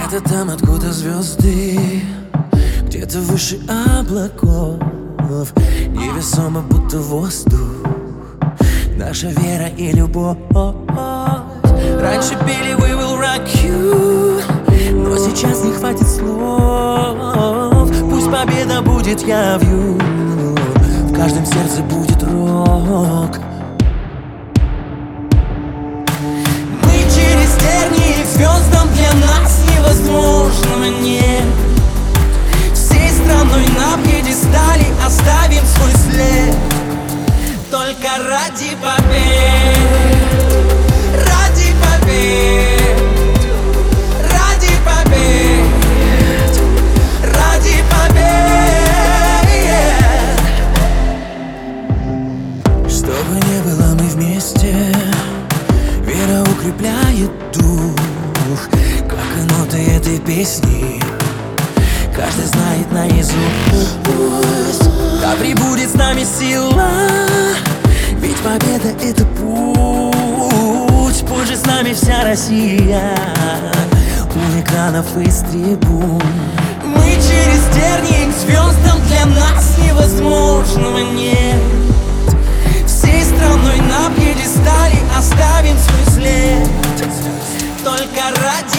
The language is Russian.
Это там, откуда звезды, где-то выше облаков, невесомо, будто воздух, наша вера и любовь. Раньше пели We will rock you, но сейчас не хватит слов. Пусть победа будет явью, в каждом сердце будет рок. Мы через тернии к звездам, для нас невозможного нет. Всей страной на пьедестале оставим свой след. Только ради побед, ради побед, ради побед, ради побед. Что бы ни было, мы вместе. Вера укрепляет дух, как и ноты этой песни каждый знает наизусть. Да пребудет с нами сила, ведь победа — это путь. Пусть же с нами вся Россия у экранов и с трибун. Мы через тернии к звездам, для нас невозможного нет. Всей страной на пьедестале оставим свой след. Только ради